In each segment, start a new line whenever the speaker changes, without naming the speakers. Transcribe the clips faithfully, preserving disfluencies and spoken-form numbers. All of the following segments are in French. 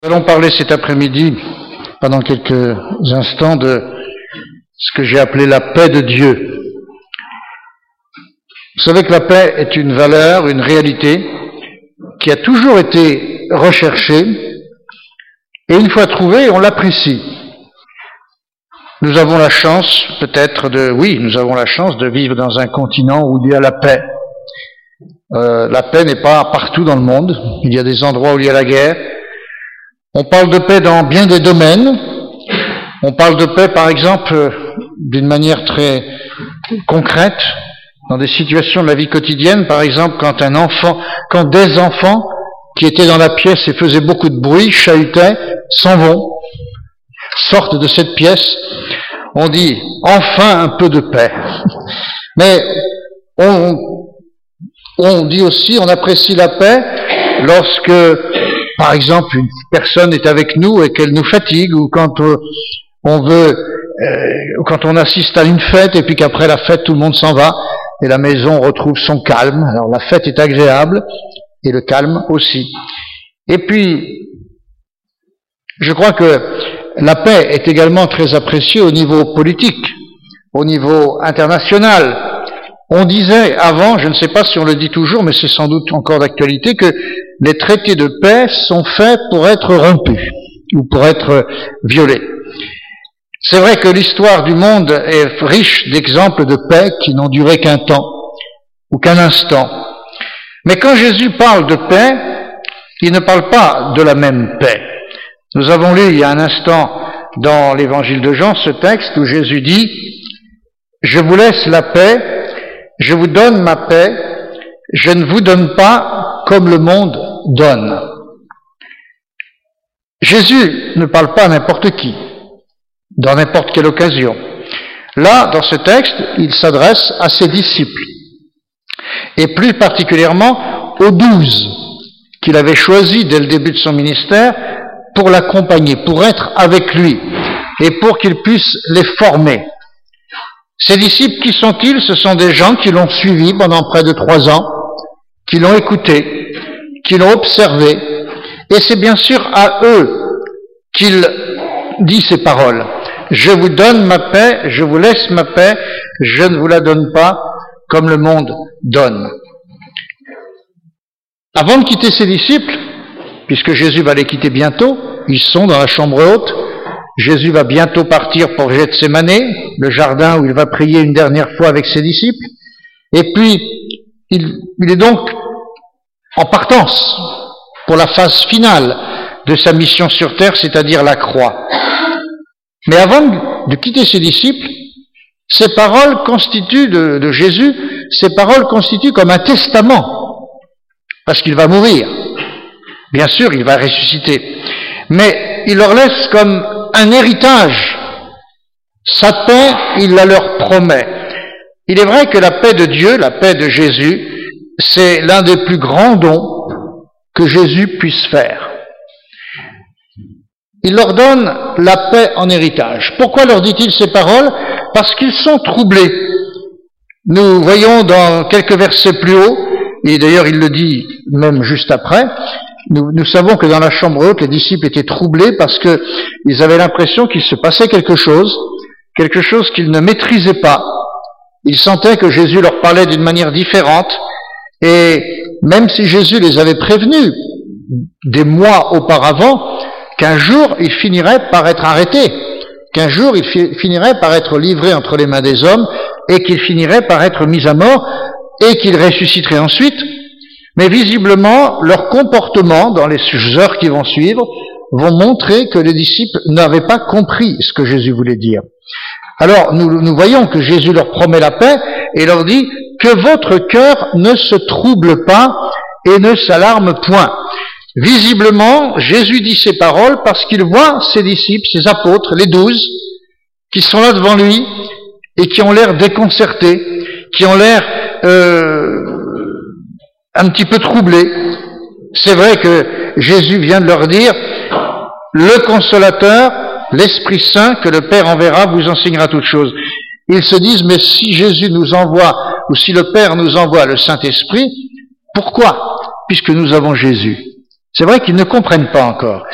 Nous allons parler cet après-midi, pendant quelques instants, de ce que j'ai appelé la paix de Dieu. Vous savez que la paix est une valeur, une réalité qui a toujours été recherchée, et une fois trouvée, on l'apprécie. Nous avons la chance, peut-être de, oui, nous avons la chance de vivre dans un continent où il y a la paix. Euh, la paix n'est pas partout dans le monde. Il y a des endroits où il y a la guerre. On parle de paix dans bien des domaines. On parle de paix, par exemple, euh, d'une manière très concrète, dans des situations de la vie quotidienne. Par exemple, quand un enfant, quand des enfants qui étaient dans la pièce et faisaient beaucoup de bruit, chahutaient, s'en vont, sortent de cette pièce. On dit enfin un peu de paix. Mais on, on dit aussi, on apprécie la paix lorsque, par exemple, une personne est avec nous et qu'elle nous fatigue, ou quand on veut, euh, quand on assiste à une fête et puis qu'après la fête tout le monde s'en va et la maison retrouve son calme. Alors la fête est agréable et le calme aussi. Et puis, je crois que la paix est également très appréciée au niveau politique, au niveau international. On disait avant, je ne sais pas si on le dit toujours, mais c'est sans doute encore d'actualité, que les traités de paix sont faits pour être rompus ou pour être violés. C'est vrai que l'histoire du monde est riche d'exemples de paix qui n'ont duré qu'un temps ou qu'un instant. Mais quand Jésus parle de paix, il ne parle pas de la même paix. Nous avons lu il y a un instant dans l'évangile de Jean ce texte où Jésus dit « Je vous laisse la paix, je vous donne ma paix, je ne vous donne pas comme le monde donne. » Jésus ne parle pas à n'importe qui, dans n'importe quelle occasion. Là, dans ce texte, il s'adresse à ses disciples, et plus particulièrement aux douze qu'il avait choisis dès le début de son ministère pour l'accompagner, pour être avec lui, et pour qu'il puisse les former. Ces disciples, qui sont-ils? Ce sont des gens qui l'ont suivi pendant près de trois ans, qui l'ont écouté, qui l'ont observé, et c'est bien sûr à eux qu'il dit ces paroles. Je vous donne ma paix, je vous laisse ma paix, je ne vous la donne pas comme le monde donne. Avant de quitter ses disciples, puisque Jésus va les quitter bientôt, ils sont dans la chambre haute, Jésus va bientôt partir pour Gethsémane, le jardin où il va prier une dernière fois avec ses disciples, et puis il, il est donc en partance pour la phase finale de sa mission sur terre, c'est-à-dire la croix. Mais avant de quitter ses disciples, ces paroles constituent de, de Jésus, ces paroles constituent comme un testament, parce qu'il va mourir. Bien sûr, il va ressusciter. Mais il leur laisse comme un héritage. Sa paix, il la leur promet. Il est vrai que la paix de Dieu, la paix de Jésus, c'est l'un des plus grands dons que Jésus puisse faire. Il leur donne la paix en héritage. Pourquoi leur dit-il ces paroles? Parce qu'ils sont troublés. Nous voyons dans quelques versets plus haut, et d'ailleurs il le dit même juste après, nous, nous savons que dans la chambre haute, les disciples étaient troublés parce qu'ils avaient l'impression qu'il se passait quelque chose, quelque chose qu'ils ne maîtrisaient pas. Ils sentaient que Jésus leur parlait d'une manière différente, et même si Jésus les avait prévenus des mois auparavant, qu'un jour il finirait par être arrêté, qu'un jour il fi- finirait par être livré entre les mains des hommes, et qu'il finirait par être mis à mort, et qu'il ressusciterait ensuite. Mais visiblement, leur comportement dans les heures qui vont suivre vont montrer que les disciples n'avaient pas compris ce que Jésus voulait dire. Alors, nous, nous voyons que Jésus leur promet la paix et leur dit que votre cœur ne se trouble pas et ne s'alarme point. Visiblement, Jésus dit ces paroles parce qu'il voit ses disciples, ses apôtres, les douze, qui sont là devant lui et qui ont l'air déconcertés, qui ont l'air euh, un petit peu troublés. C'est vrai que Jésus vient de leur dire, le Consolateur, l'Esprit Saint que le Père enverra vous enseignera toutes choses. Ils se disent, mais si Jésus nous envoie, ou si le Père nous envoie le Saint-Esprit, pourquoi? Puisque nous avons Jésus. C'est vrai qu'ils ne comprennent pas encore.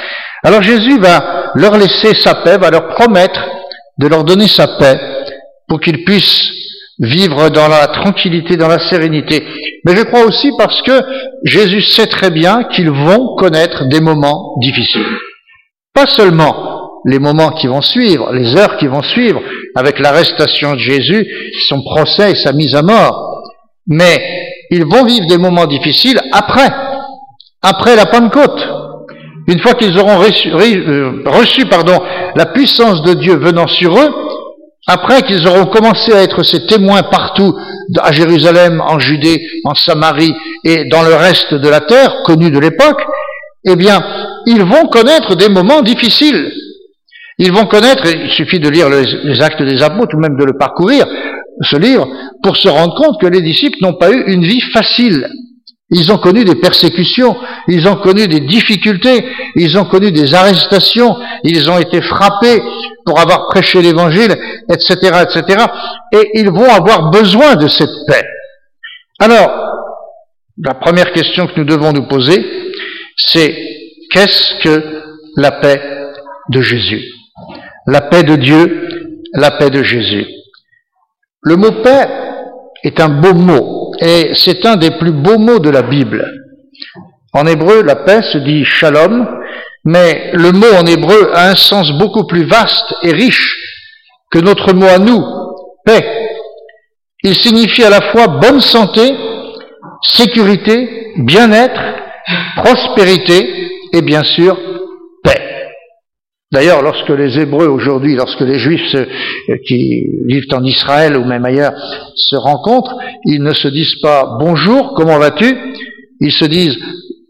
Alors Jésus va leur laisser sa paix, va leur promettre de leur donner sa paix pour qu'ils puissent vivre dans la tranquillité, dans la sérénité. Mais je crois aussi parce que Jésus sait très bien qu'ils vont connaître des moments difficiles. Pas seulement les moments qui vont suivre, les heures qui vont suivre, avec l'arrestation de Jésus, son procès et sa mise à mort, mais ils vont vivre des moments difficiles après, après la Pentecôte. Une fois qu'ils auront reçu, reçu pardon, la puissance de Dieu venant sur eux, après qu'ils auront commencé à être ses témoins partout, à Jérusalem, en Judée, en Samarie et dans le reste de la terre, connue de l'époque, eh bien, ils vont connaître des moments difficiles. Ils vont connaître, il suffit de lire les Actes des Apôtres ou même de le parcourir, ce livre, pour se rendre compte que les disciples n'ont pas eu une vie facile. Ils ont connu des persécutions, ils ont connu des difficultés, ils ont connu des arrestations, ils ont été frappés pour avoir prêché l'évangile, et cetera, et cetera. Et ils vont avoir besoin de cette paix. Alors, la première question que nous devons nous poser, c'est qu'est-ce que la paix de Jésus? La paix de Dieu, la paix de Jésus. Le mot paix est un beau mot, et c'est un des plus beaux mots de la Bible. En hébreu, la paix se dit shalom, mais le mot en hébreu a un sens beaucoup plus vaste et riche que notre mot à nous, paix. Il signifie à la fois bonne santé, sécurité, bien-être, prospérité et bien sûr paix. D'ailleurs, lorsque les Hébreux aujourd'hui, lorsque les Juifs se, qui vivent en Israël ou même ailleurs se rencontrent, ils ne se disent pas « Bonjour, comment vas-tu » Ils se disent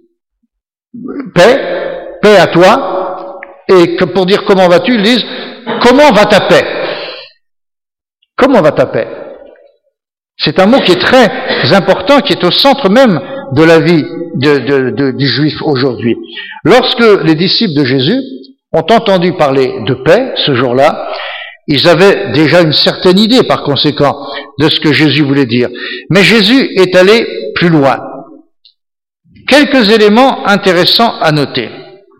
« Paix, paix à toi » et que pour dire « Comment vas-tu » ils disent « Comment va ta paix » Comment va ta paix? C'est un mot qui est très important, qui est au centre même de la vie de, de, de, du Juif aujourd'hui. Lorsque les disciples de Jésus ont entendu parler de paix ce jour-là, ils avaient déjà une certaine idée, par conséquent, de ce que Jésus voulait dire. Mais Jésus est allé plus loin. Quelques éléments intéressants à noter.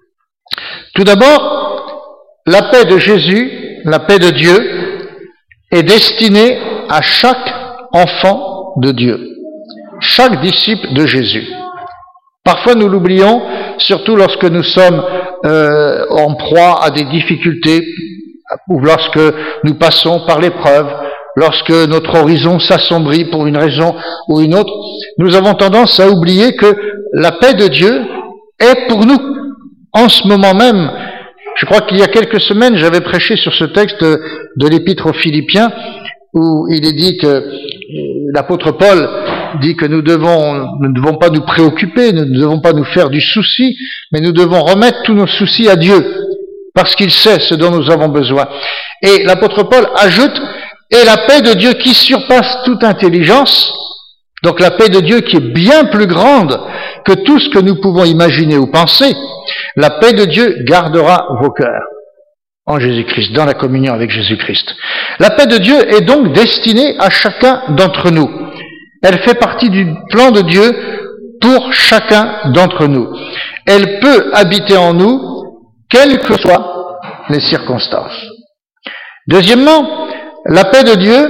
Tout d'abord, la paix de Jésus, la paix de Dieu, est destinée à chaque enfant de Dieu, chaque disciple de Jésus. Parfois nous l'oublions, surtout lorsque nous sommes euh, en proie à des difficultés, ou lorsque nous passons par l'épreuve, lorsque notre horizon s'assombrit pour une raison ou une autre, nous avons tendance à oublier que la paix de Dieu est pour nous, en ce moment même. Je crois qu'il y a quelques semaines, j'avais prêché sur ce texte de l'Épître aux Philippiens, où il est dit que l'apôtre Paul dit que nous devons, nous ne devons pas nous préoccuper, nous ne devons pas nous faire du souci, mais nous devons remettre tous nos soucis à Dieu, parce qu'il sait ce dont nous avons besoin. Et l'apôtre Paul ajoute, et la paix de Dieu qui surpasse toute intelligence, donc la paix de Dieu qui est bien plus grande que tout ce que nous pouvons imaginer ou penser, la paix de Dieu gardera vos cœurs en Jésus-Christ, dans la communion avec Jésus-Christ. La paix de Dieu est donc destinée à chacun d'entre nous. Elle fait partie du plan de Dieu pour chacun d'entre nous. Elle peut habiter en nous, quelles que soient les circonstances. Deuxièmement, la paix de Dieu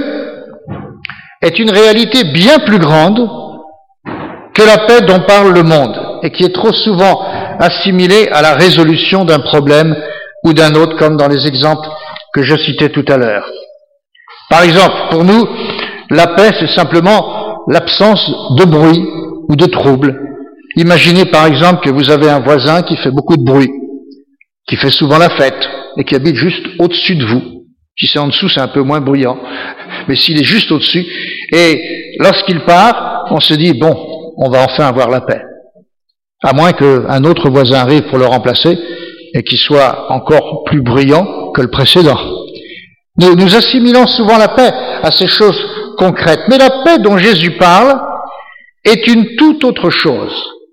est une réalité bien plus grande que la paix dont parle le monde et qui est trop souvent assimilée à la résolution d'un problème ou d'un autre, comme dans les exemples que je citais tout à l'heure. Par exemple, pour nous, la paix, c'est simplement l'absence de bruit ou de trouble. Imaginez par exemple que vous avez un voisin qui fait beaucoup de bruit, qui fait souvent la fête, et qui habite juste au-dessus de vous. Si c'est en dessous, c'est un peu moins bruyant. Mais s'il est juste au-dessus, et lorsqu'il part, on se dit, bon, on va enfin avoir la paix. À moins qu'un autre voisin arrive pour le remplacer, et qu'il soit encore plus bruyant que le précédent. Nous, nous assimilons souvent la paix à ces choses concrètes. Mais la paix dont Jésus parle est une toute autre chose.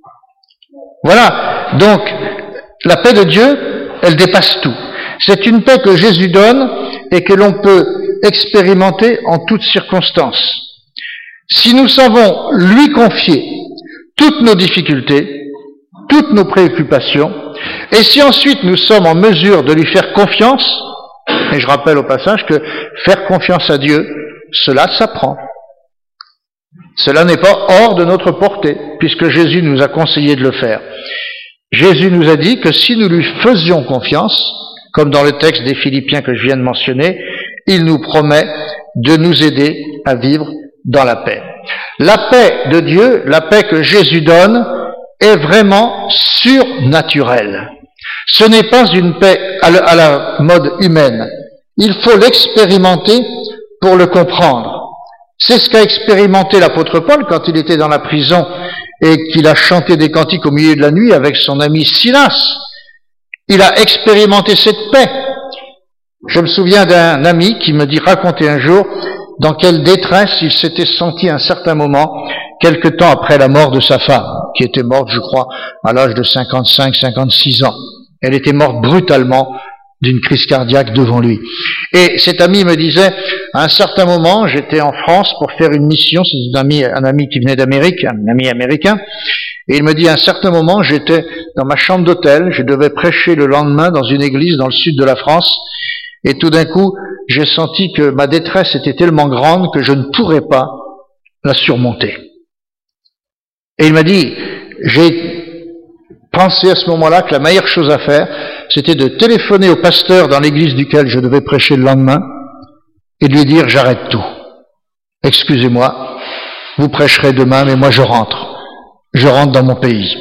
Voilà. Donc, la paix de Dieu, elle dépasse tout. C'est une paix que Jésus donne et que l'on peut expérimenter en toutes circonstances. Si nous savons lui confier toutes nos difficultés, toutes nos préoccupations, et si ensuite nous sommes en mesure de lui faire confiance, et je rappelle au passage que faire confiance à Dieu, cela s'apprend. Cela n'est pas hors de notre portée, puisque Jésus nous a conseillé de le faire. Jésus nous a dit que si nous lui faisions confiance, comme dans le texte des Philippiens que je viens de mentionner, il nous promet de nous aider à vivre dans la paix. La paix de Dieu, la paix que Jésus donne, est vraiment surnaturelle. Ce n'est pas une paix à la mode humaine. Il faut l'expérimenter pour le comprendre. C'est ce qu'a expérimenté l'apôtre Paul quand il était dans la prison et qu'il a chanté des cantiques au milieu de la nuit avec son ami Silas. Il a expérimenté cette paix. Je me souviens d'un ami qui me dit raconter un jour dans quelle détresse il s'était senti à un certain moment, quelque temps après la mort de sa femme, qui était morte, je crois, à l'âge de cinquante-cinq, cinquante-six ans. Elle était morte brutalement d'une crise cardiaque devant lui. Et cet ami me disait, à un certain moment, j'étais en France pour faire une mission, c'est un ami, un ami qui venait d'Amérique, un ami américain, et il me dit, à un certain moment, j'étais dans ma chambre d'hôtel, je devais prêcher le lendemain dans une église dans le sud de la France, et tout d'un coup, j'ai senti que ma détresse était tellement grande que je ne pourrais pas la surmonter. Et il m'a dit, j'ai pensé à ce moment-là que la meilleure chose à faire, c'était de téléphoner au pasteur dans l'église duquel je devais prêcher le lendemain et de lui dire, j'arrête tout. Excusez-moi, vous prêcherez demain, mais moi je rentre. Je rentre dans mon pays.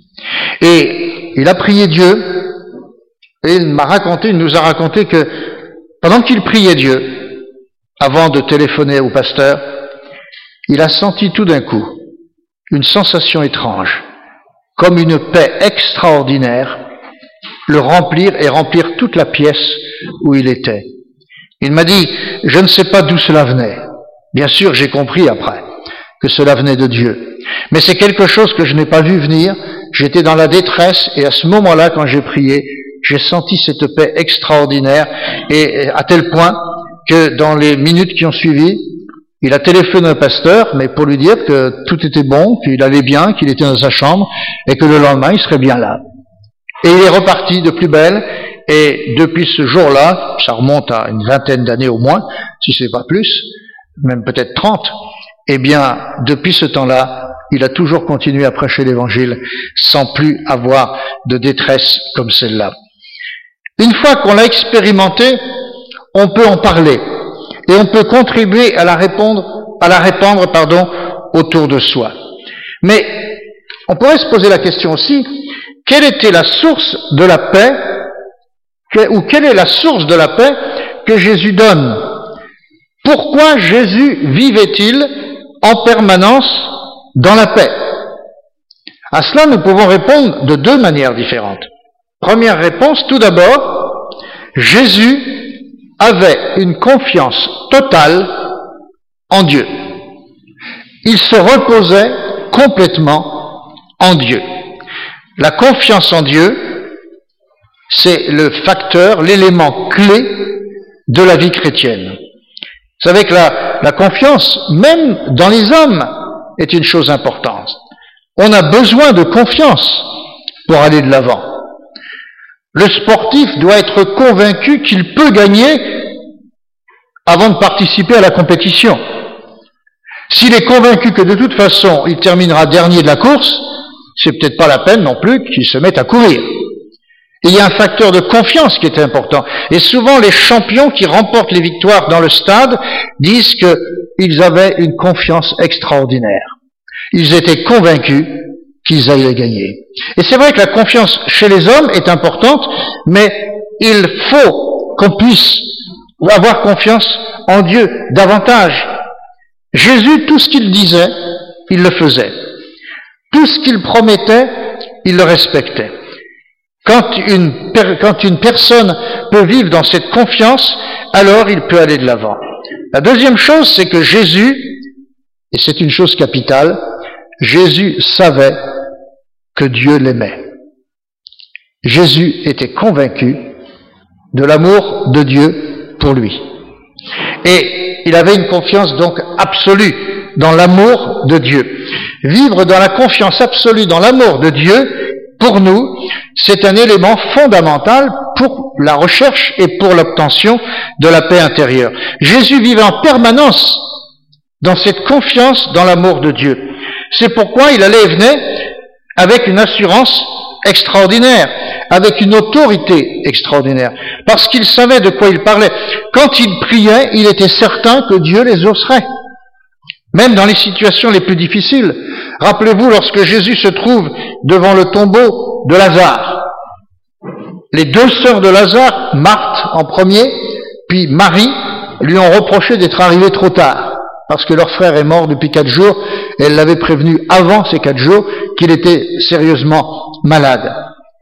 Et il a prié Dieu, et il m'a raconté, il nous a raconté que pendant qu'il priait Dieu, avant de téléphoner au pasteur, il a senti tout d'un coup une sensation étrange, comme une paix extraordinaire, le remplir et remplir toute la pièce où il était. Il m'a dit, je ne sais pas d'où cela venait. Bien sûr, j'ai compris après que cela venait de Dieu. Mais c'est quelque chose que je n'ai pas vu venir. J'étais dans la détresse et à ce moment-là, quand j'ai prié, j'ai senti cette paix extraordinaire et à tel point que dans les minutes qui ont suivi, il a téléphoné au pasteur, mais pour lui dire que tout était bon, qu'il allait bien, qu'il était dans sa chambre et que le lendemain, il serait bien là. Et il est reparti de plus belle et depuis ce jour-là, ça remonte à une vingtaine d'années au moins, si c'est pas plus, même peut-être trente, eh bien, depuis ce temps-là, il a toujours continué à prêcher l'Évangile sans plus avoir de détresse comme celle-là. Une fois qu'on l'a expérimenté, on peut en parler et on peut contribuer à la répondre, à la répandre, pardon, autour de soi. Mais on pourrait se poser la question aussi, quelle était la source de la paix, ou quelle est la source de la paix que Jésus donne? Pourquoi Jésus vivait-il en permanence dans la paix? À cela, nous pouvons répondre de deux manières différentes. Première réponse, tout d'abord, Jésus avait une confiance totale en Dieu. Il se reposait complètement en Dieu. La confiance en Dieu, c'est le facteur, l'élément clé de la vie chrétienne. Vous savez que la, la confiance, même dans les hommes, est une chose importante. On a besoin de confiance pour aller de l'avant. Le sportif doit être convaincu qu'il peut gagner avant de participer à la compétition. S'il est convaincu que de toute façon il terminera dernier de la course, c'est peut-être pas la peine non plus qu'il se mette à courir. Et il y a un facteur de confiance qui est important. Et souvent les champions qui remportent les victoires dans le stade disent qu'ils avaient une confiance extraordinaire. Ils étaient convaincus qu'ils allaient gagner. Et c'est vrai que la confiance chez les hommes est importante, mais il faut qu'on puisse avoir confiance en Dieu davantage. Jésus, tout ce qu'il disait, il le faisait. Tout ce qu'il promettait, il le respectait. Quand une, quand une personne peut vivre dans cette confiance, alors il peut aller de l'avant. La deuxième chose, c'est que Jésus, et c'est une chose capitale, Jésus savait que Dieu l'aimait. Jésus était convaincu de l'amour de Dieu pour lui. Et il avait une confiance donc absolue dans l'amour de Dieu. Vivre dans la confiance absolue dans l'amour de Dieu pour nous, c'est un élément fondamental pour la recherche et pour l'obtention de la paix intérieure. Jésus vivait en permanence dans cette confiance dans l'amour de Dieu. C'est pourquoi il allait et venait avec une assurance extraordinaire, avec une autorité extraordinaire, parce qu'il savait de quoi il parlait. Quand il priait, il était certain que Dieu les exaucerait, même dans les situations les plus difficiles. Rappelez-vous, lorsque Jésus se trouve devant le tombeau de Lazare, les deux sœurs de Lazare, Marthe en premier, puis Marie, lui ont reproché d'être arrivée trop tard, parce que leur frère est mort depuis quatre jours, et elle l'avait prévenu avant ces quatre jours qu'il était sérieusement malade.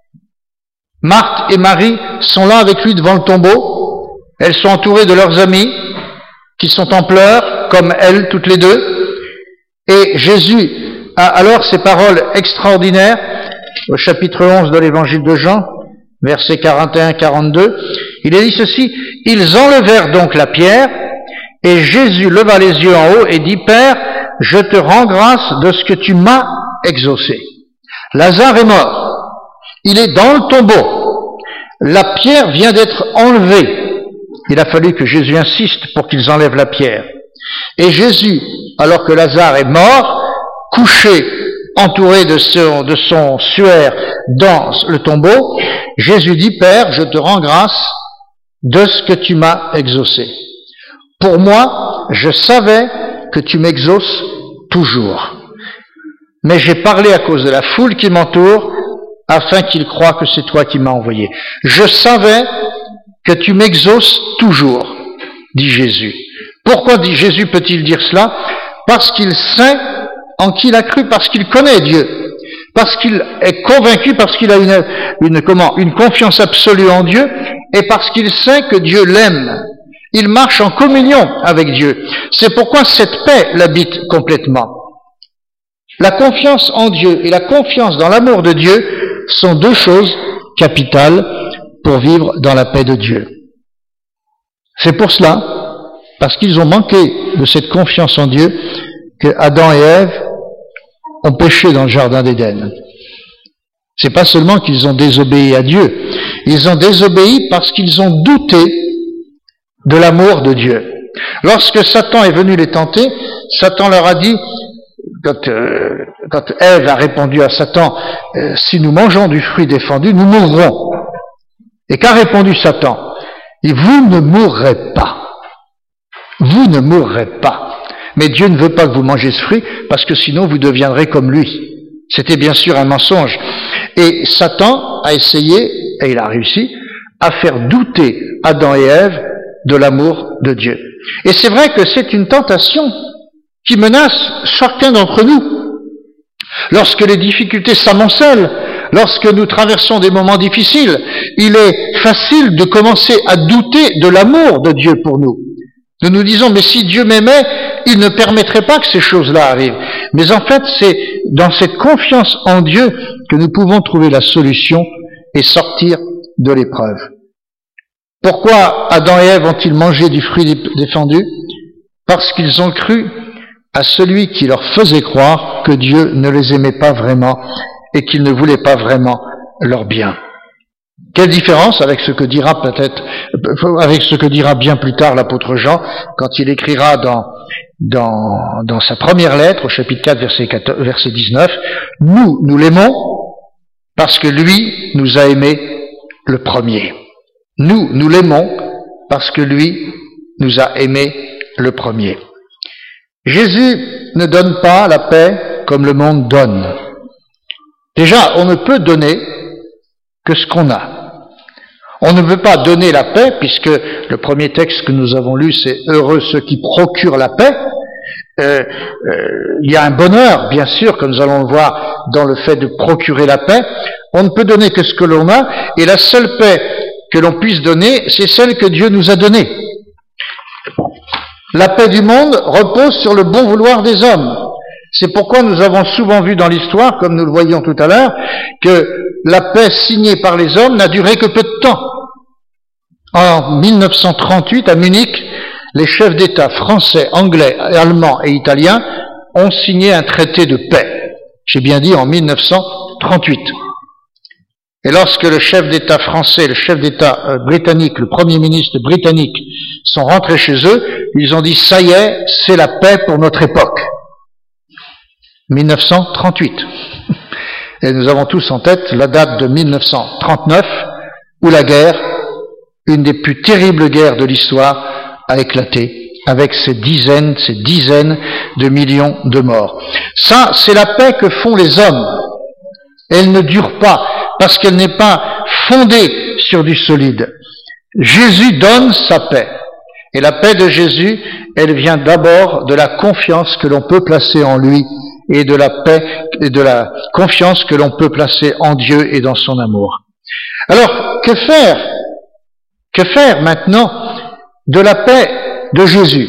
Marthe et Marie sont là avec lui devant le tombeau, elles sont entourées de leurs amis, qui sont en pleurs, comme elles toutes les deux, et Jésus a alors ces paroles extraordinaires, au chapitre onze de l'évangile de Jean, versets quarante et un à quarante-deux, il est dit ceci: « Ils enlevèrent donc la pierre, et Jésus leva les yeux en haut et dit, « Père, je te rends grâce de ce que tu m'as exaucé. » Lazare est mort, il est dans le tombeau, la pierre vient d'être enlevée. Il a fallu que Jésus insiste pour qu'ils enlèvent la pierre. Et Jésus, alors que Lazare est mort, couché, entouré de son, de son suaire dans le tombeau, Jésus dit, « Père, je te rends grâce de ce que tu m'as exaucé. Pour moi, je savais que tu m'exauces toujours. Mais j'ai parlé à cause de la foule qui m'entoure, afin qu'ils croient que c'est toi qui m'as envoyé. Je savais que tu m'exauces toujours, dit Jésus. » Pourquoi dit Jésus peut-il dire cela? Parce qu'il sait en qui il a cru, parce qu'il connaît Dieu, parce qu'il est convaincu, parce qu'il a une, une, comment, une confiance absolue en Dieu, et parce qu'il sait que Dieu l'aime. Il marche en communion avec Dieu. C'est pourquoi cette paix l'habite complètement. La confiance en Dieu et la confiance dans l'amour de Dieu sont deux choses capitales pour vivre dans la paix de Dieu. C'est pour cela, parce qu'ils ont manqué de cette confiance en Dieu, que Adam et Ève ont péché dans le jardin d'Éden. C'est pas seulement qu'ils ont désobéi à Dieu, ils ont désobéi parce qu'ils ont douté de l'amour de Dieu. Lorsque Satan est venu les tenter, Satan leur a dit, quand, euh, quand Ève a répondu à Satan, euh, si nous mangeons du fruit défendu, nous mourrons. Et qu'a répondu Satan? Et vous ne mourrez pas. Vous ne mourrez pas. Mais Dieu ne veut pas que vous mangez ce fruit, parce que sinon vous deviendrez comme lui. C'était bien sûr un mensonge. Et Satan a essayé, et il a réussi, à faire douter Adam et Ève de l'amour de Dieu. Et c'est vrai que c'est une tentation qui menace chacun d'entre nous. Lorsque les difficultés s'amoncellent, lorsque nous traversons des moments difficiles, il est facile de commencer à douter de l'amour de Dieu pour nous. Nous nous disons, mais si Dieu m'aimait, il ne permettrait pas que ces choses-là arrivent. Mais en fait, c'est dans cette confiance en Dieu que nous pouvons trouver la solution et sortir de l'épreuve. Pourquoi Adam et Ève ont-ils mangé du fruit défendu? Parce qu'ils ont cru à celui qui leur faisait croire que Dieu ne les aimait pas vraiment et qu'il ne voulait pas vraiment leur bien. Quelle différence avec ce que dira peut-être, avec ce que dira bien plus tard l'apôtre Jean quand il écrira dans, dans, dans sa première lettre au chapitre quatre verset, quatorze, verset dix-neuf, nous, nous l'aimons parce que lui nous a aimés le premier. Nous, nous l'aimons parce que lui nous a aimés le premier. Jésus ne donne pas la paix comme le monde donne. Déjà, on ne peut donner que ce qu'on a. On ne veut pas donner la paix, puisque le premier texte que nous avons lu, c'est « Heureux ceux qui procurent la paix ». Euh, euh, il y a un bonheur, bien sûr, comme nous allons le voir, dans le fait de procurer la paix. On ne peut donner que ce que l'on a, et la seule paix que l'on puisse donner, c'est celle que Dieu nous a donnée. La paix du monde repose sur le bon vouloir des hommes. C'est pourquoi nous avons souvent vu dans l'histoire, comme nous le voyions tout à l'heure, que la paix signée par les hommes n'a duré que peu de temps. En mille neuf cent trente-huit, à Munich, les chefs d'État français, anglais, allemands et italiens ont signé un traité de paix. J'ai bien dit en mille neuf cent trente-huit. Et lorsque le chef d'État français, le chef d'État euh, britannique, le Premier ministre britannique sont rentrés chez eux, ils ont dit « ça y est, c'est la paix pour notre époque ». mille neuf cent trente-huit. Et nous avons tous en tête la date de mille neuf cent trente-neuf, où la guerre, une des plus terribles guerres de l'histoire, a éclaté, avec ces dizaines, ces dizaines de millions de morts. Ça, c'est la paix que font les hommes. Elle ne dure pas, parce qu'elle n'est pas fondée sur du solide. Jésus donne sa paix. Et la paix de Jésus, elle vient d'abord de la confiance que l'on peut placer en lui, et de la paix et de la confiance que l'on peut placer en Dieu et dans son amour. Alors, que faire? Que faire maintenant de la paix de Jésus?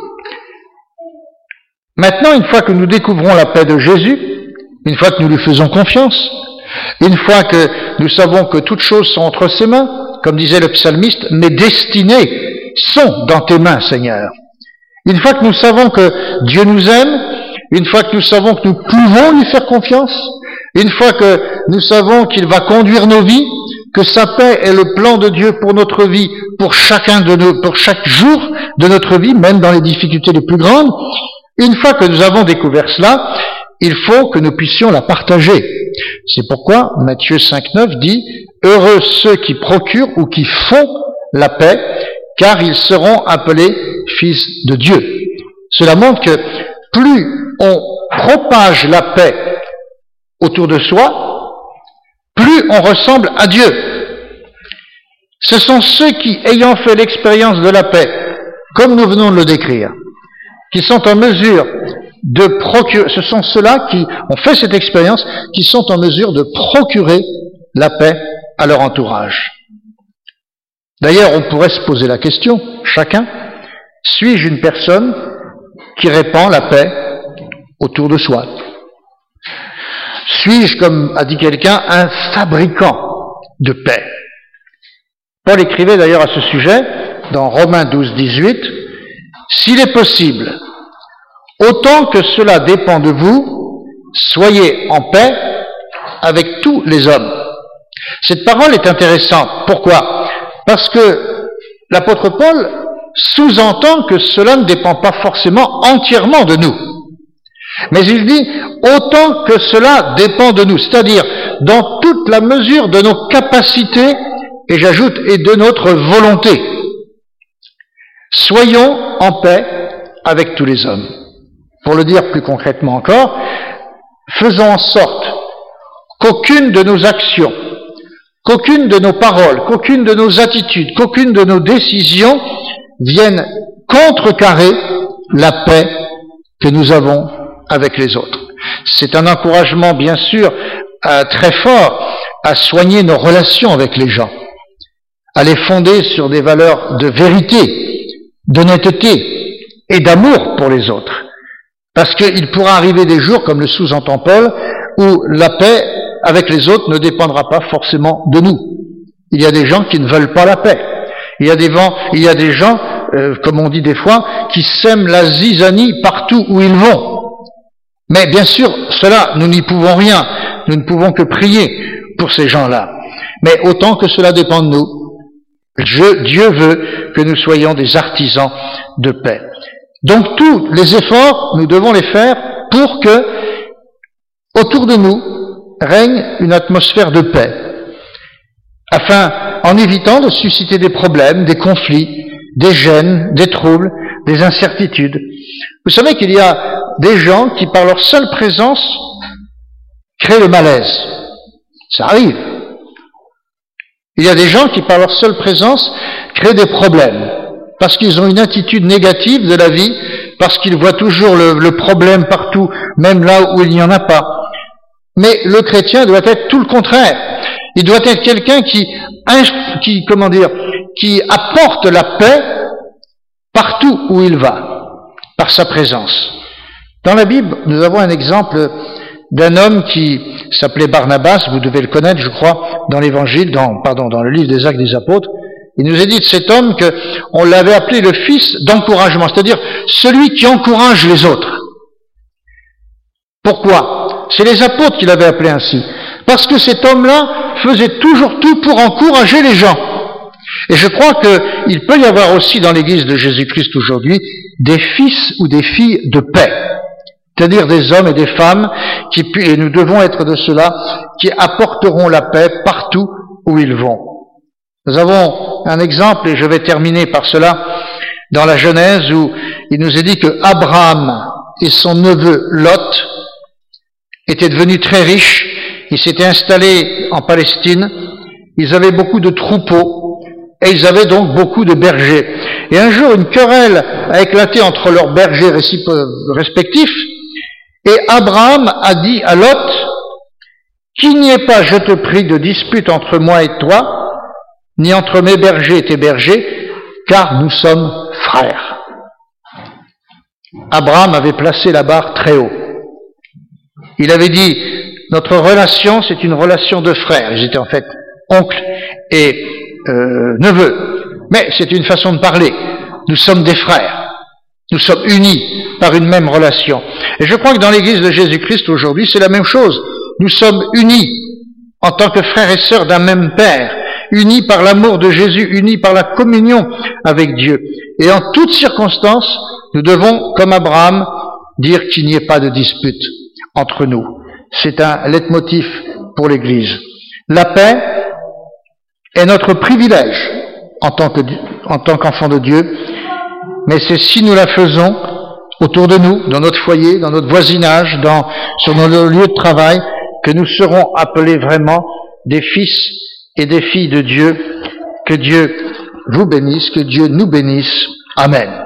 Maintenant, une fois que nous découvrons la paix de Jésus, une fois que nous lui faisons confiance, une fois que nous savons que toutes choses sont entre ses mains, comme disait le psalmiste, mes destinées sont dans tes mains, Seigneur. Une fois que nous savons que Dieu nous aime, une fois que nous savons que nous pouvons lui faire confiance, une fois que nous savons qu'il va conduire nos vies, que sa paix est le plan de Dieu pour notre vie, pour chacun de nos, pour chaque jour de notre vie, même dans les difficultés les plus grandes, une fois que nous avons découvert cela, il faut que nous puissions la partager. C'est pourquoi Matthieu cinq neuf dit « Heureux ceux qui procurent ou qui font la paix, car ils seront appelés fils de Dieu. » Cela montre que plus on propage la paix autour de soi, plus on ressemble à Dieu. Ce sont ceux qui, ayant fait l'expérience de la paix, comme nous venons de le décrire, qui sont en mesure de procurer, ce sont ceux-là qui ont fait cette expérience, qui sont en mesure de procurer la paix à leur entourage. D'ailleurs, on pourrait se poser la question, chacun, suis-je une personne qui répand la paix autour de soi? Suis-je, comme a dit quelqu'un, un fabricant de paix? Paul écrivait d'ailleurs à ce sujet, dans Romains douze dix-huit, « S'il est possible, autant que cela dépend de vous, soyez en paix avec tous les hommes. » Cette parole est intéressante. Pourquoi? Parce que l'apôtre Paul sous-entend que cela ne dépend pas forcément entièrement de nous. Mais il dit autant que cela dépend de nous, c'est-à-dire dans toute la mesure de nos capacités, et j'ajoute, et de notre volonté. Soyons en paix avec tous les hommes. Pour le dire plus concrètement encore, faisons en sorte qu'aucune de nos actions, qu'aucune de nos paroles, qu'aucune de nos attitudes, qu'aucune de nos décisions vienne contrecarrer la paix que nous avons avec les autres. C'est un encouragement, bien sûr, euh, très fort à soigner nos relations avec les gens, à les fonder sur des valeurs de vérité, d'honnêteté et d'amour pour les autres. Parce qu'il pourra arriver des jours, comme le sous-entend Paul, où la paix avec les autres ne dépendra pas forcément de nous. Il y a des gens qui ne veulent pas la paix. Il y a des, vents, il y a des gens, euh, comme on dit des fois, qui sèment la zizanie partout où ils vont. Mais bien sûr, cela, nous n'y pouvons rien. Nous ne pouvons que prier pour ces gens-là. Mais autant que cela dépend de nous, je, Dieu veut que nous soyons des artisans de paix. Donc tous les efforts, nous devons les faire pour que, autour de nous, règne une atmosphère de paix, afin, en évitant de susciter des problèmes, des conflits, des gênes, des troubles, des incertitudes. Vous savez qu'il y a des gens qui, par leur seule présence, créent le malaise. Ça arrive. Il y a des gens qui, par leur seule présence, créent des problèmes, parce qu'ils ont une attitude négative de la vie, parce qu'ils voient toujours le, le problème partout, même là où il n'y en a pas. Mais le chrétien doit être tout le contraire. Il doit être quelqu'un qui, qui, comment dire, qui apporte la paix partout où il va, par sa présence. Dans la Bible, nous avons un exemple d'un homme qui s'appelait Barnabas, vous devez le connaître, je crois, dans l'Évangile, dans, pardon, dans le livre des Actes des Apôtres. Il nous est dit de cet homme qu'on l'avait appelé le fils d'encouragement, c'est-à-dire celui qui encourage les autres. Pourquoi? C'est les apôtres qui l'avaient appelé ainsi. Parce que cet homme-là faisait toujours tout pour encourager les gens. Et je crois qu'il peut y avoir aussi dans l'Église de Jésus-Christ aujourd'hui des fils ou des filles de paix, c'est-à-dire des hommes et des femmes qui, et nous devons être de ceux-là, qui apporteront la paix partout où ils vont. Nous avons un exemple, et je vais terminer par cela, dans la Genèse, où il nous est dit que Abraham et son neveu Lot étaient devenus très riches, ils s'étaient installés en Palestine, ils avaient beaucoup de troupeaux, et ils avaient donc beaucoup de bergers. Et un jour, une querelle a éclaté entre leurs bergers respectifs, et Abraham a dit à Lot, qu'il n'y ait pas, je te prie, de dispute entre moi et toi, ni entre mes bergers et tes bergers, car nous sommes frères. Abraham avait placé la barre très haut. Il avait dit, notre relation, c'est une relation de frères. Ils étaient en fait oncle et euh, neveu. Mais c'est une façon de parler. Nous sommes des frères. Nous sommes unis par une même relation. Et je crois que dans l'Église de Jésus-Christ aujourd'hui, c'est la même chose. Nous sommes unis en tant que frères et sœurs d'un même Père, unis par l'amour de Jésus, unis par la communion avec Dieu. Et en toutes circonstances, nous devons, comme Abraham, dire qu'il n'y ait pas de dispute entre nous. C'est un leitmotiv pour l'Église. La paix est notre privilège en tant que, en tant qu'enfants de Dieu, mais c'est si nous la faisons autour de nous, dans notre foyer, dans notre voisinage, dans, sur nos lieux de travail, que nous serons appelés vraiment des fils et des filles de Dieu. Que Dieu vous bénisse, que Dieu nous bénisse. Amen.